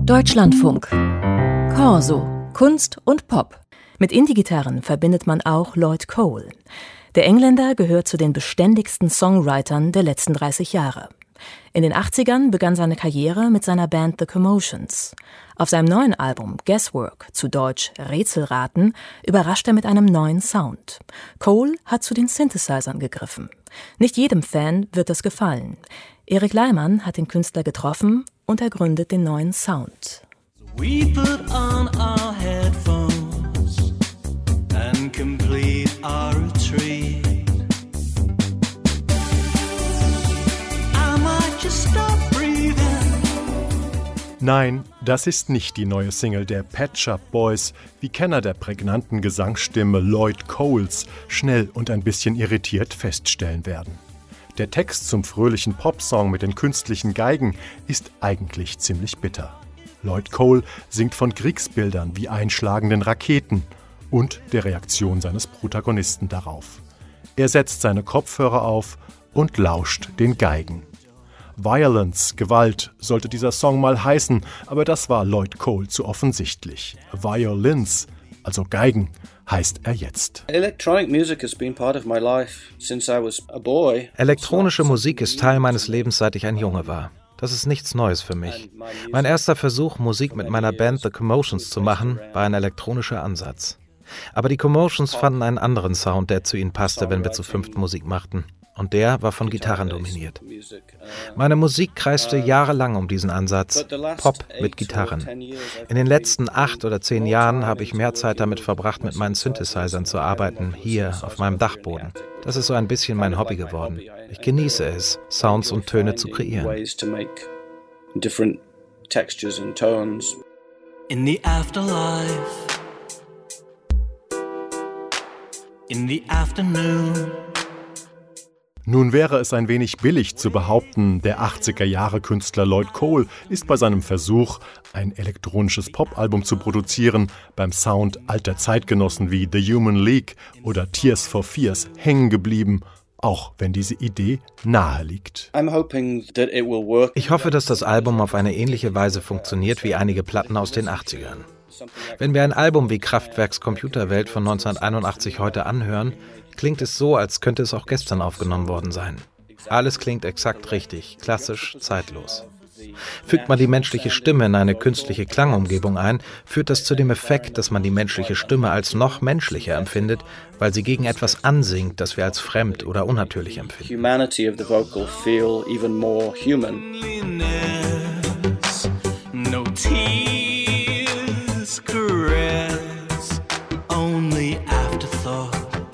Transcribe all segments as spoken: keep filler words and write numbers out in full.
Deutschlandfunk. Corso. Kunst und Pop. Mit Indie-Gitarren verbindet man auch Lloyd Cole. Der Engländer gehört zu den beständigsten Songwritern der letzten dreißig Jahre. In den achtzigern begann seine Karriere mit seiner Band The Commotions. Auf seinem neuen Album Guesswork, zu Deutsch Rätselraten, überrascht er mit einem neuen Sound. Cole hat zu den Synthesizern gegriffen. Nicht jedem Fan wird das gefallen. Erik Leimann hat den Künstler getroffen und er gründet den neuen Sound. We put on our headphones and complete our retreat. I might just stop breathing. Nein, das ist nicht die neue Single der Pet Shop Boys, wie Kenner der prägnanten Gesangsstimme Lloyd Coles schnell und ein bisschen irritiert feststellen werden. Der Text zum fröhlichen Popsong mit den künstlichen Geigen ist eigentlich ziemlich bitter. Lloyd Cole singt von Kriegsbildern wie einschlagenden Raketen und der Reaktion seines Protagonisten darauf. Er setzt seine Kopfhörer auf und lauscht den Geigen. Violence, Gewalt, sollte dieser Song mal heißen, aber das war Lloyd Cole zu offensichtlich. Violins, also Geigen, heißt er jetzt. Elektronische Musik ist Teil meines Lebens, seit ich ein Junge war. Das ist nichts Neues für mich. Mein erster Versuch, Musik mit meiner Band The Commotions zu machen, war ein elektronischer Ansatz. Aber die Commotions fanden einen anderen Sound, der zu ihnen passte, wenn wir zu fünft Musik machten. Und der war von Gitarren dominiert. Meine Musik kreiste jahrelang um diesen Ansatz, Pop mit Gitarren. In den letzten acht oder zehn Jahren habe ich mehr Zeit damit verbracht, mit meinen Synthesizern zu arbeiten, hier auf meinem Dachboden. Das ist so ein bisschen mein Hobby geworden. Ich genieße es, Sounds und Töne zu kreieren. In the afterlife, in the afternoon. Nun wäre es ein wenig billig zu behaupten, der achtziger-Jahre-Künstler Lloyd Cole ist bei seinem Versuch, ein elektronisches Popalbum zu produzieren, beim Sound alter Zeitgenossen wie The Human League oder Tears for Fears hängen geblieben, auch wenn diese Idee nahe liegt. Ich hoffe, dass das Album auf eine ähnliche Weise funktioniert wie einige Platten aus den achtzigern. Wenn wir ein Album wie Kraftwerks Computerwelt von neunzehnhunderteinundachtzig heute anhören, klingt es so, als könnte es auch gestern aufgenommen worden sein. Alles klingt exakt richtig, klassisch, zeitlos. Fügt man die menschliche Stimme in eine künstliche Klangumgebung ein, führt das zu dem Effekt, dass man die menschliche Stimme als noch menschlicher empfindet, weil sie gegen etwas ansingt, das wir als fremd oder unnatürlich empfinden. Humanity of the vocal feel even more human. No tears, caress, only afterthought.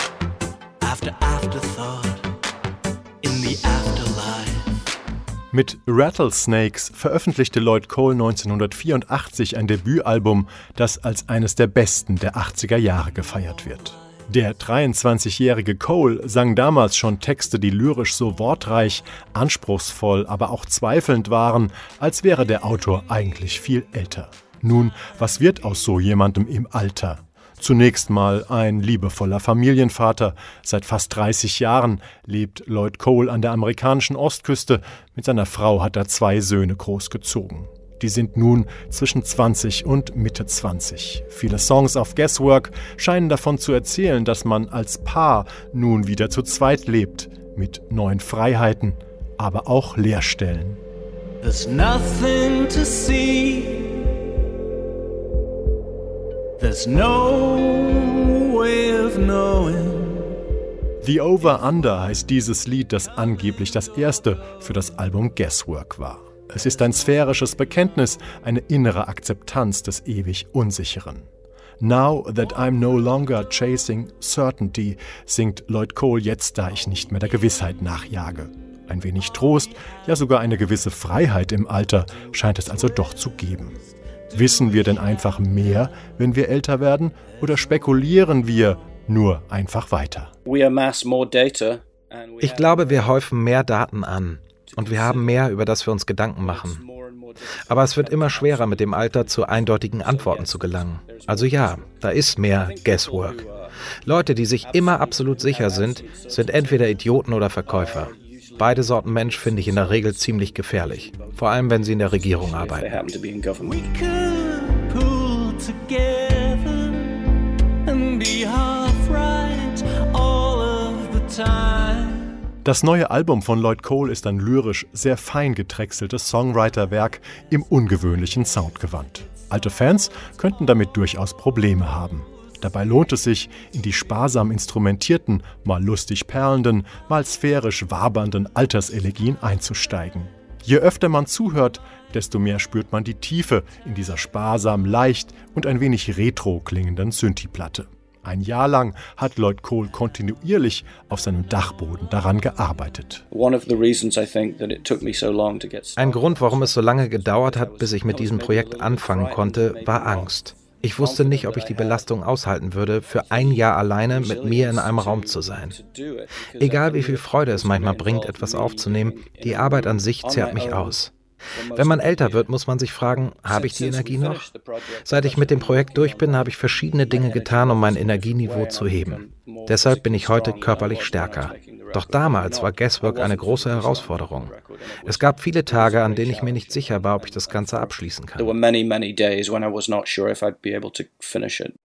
Mit Rattlesnakes veröffentlichte Lloyd Cole neunzehnhundertvierundachtzig ein Debütalbum, das als eines der besten der achtziger Jahre gefeiert wird. Der dreiundzwanzigjährige Cole sang damals schon Texte, die lyrisch so wortreich, anspruchsvoll, aber auch zweifelnd waren, als wäre der Autor eigentlich viel älter. Nun, was wird aus so jemandem im Alter? Zunächst mal ein liebevoller Familienvater. Seit fast dreißig Jahren lebt Lloyd Cole an der amerikanischen Ostküste. Mit seiner Frau hat er zwei Söhne großgezogen. Die sind nun zwischen zwanzig und Mitte zwanzig. Viele Songs auf Guesswork scheinen davon zu erzählen, dass man als Paar nun wieder zu zweit lebt. Mit neuen Freiheiten, aber auch Leerstellen. There's nothing to see. There's no way of knowing. The Over Under heißt dieses Lied, das angeblich das erste für das Album Guesswork war. Es ist ein sphärisches Bekenntnis, eine innere Akzeptanz des ewig Unsicheren. Now that I'm no longer chasing certainty, singt Lloyd Cole jetzt, da ich nicht mehr der Gewissheit nachjage. Ein wenig Trost, ja sogar eine gewisse Freiheit im Alter scheint es also doch zu geben. Wissen wir denn einfach mehr, wenn wir älter werden, oder spekulieren wir nur einfach weiter? Ich glaube, wir häufen mehr Daten an und wir haben mehr, über das wir uns Gedanken machen. Aber es wird immer schwerer, mit dem Alter zu eindeutigen Antworten zu gelangen. Also ja, da ist mehr Guesswork. Leute, die sich immer absolut sicher sind, sind entweder Idioten oder Verkäufer. Beide Sorten Mensch finde ich in der Regel ziemlich gefährlich. Vor allem, wenn sie in der Regierung arbeiten. We could pull together and be half right all of the time. Das neue Album von Lloyd Cole ist ein lyrisch sehr fein gedrechseltes Songwriter-Werk im ungewöhnlichen Soundgewand. Alte Fans könnten damit durchaus Probleme haben. Dabei lohnt es sich, in die sparsam instrumentierten, mal lustig perlenden, mal sphärisch wabernden Alterselegien einzusteigen. Je öfter man zuhört, desto mehr spürt man die Tiefe in dieser sparsam, leicht und ein wenig retro klingenden Synthi-Platte. Ein Jahr lang hat Lloyd Cole kontinuierlich auf seinem Dachboden daran gearbeitet. Ein Grund, warum es so lange gedauert hat, bis ich mit diesem Projekt anfangen konnte, war Angst. Ich wusste nicht, ob ich die Belastung aushalten würde, für ein Jahr alleine mit mir in einem Raum zu sein. Egal wie viel Freude es manchmal bringt, etwas aufzunehmen, die Arbeit an sich zehrt mich aus. Wenn man älter wird, muss man sich fragen, habe ich die Energie noch? Seit ich mit dem Projekt durch bin, habe ich verschiedene Dinge getan, um mein Energieniveau zu heben. Deshalb bin ich heute körperlich stärker. Doch damals war Guesswork eine große Herausforderung. Es gab viele Tage, an denen ich mir nicht sicher war, ob ich das Ganze abschließen kann.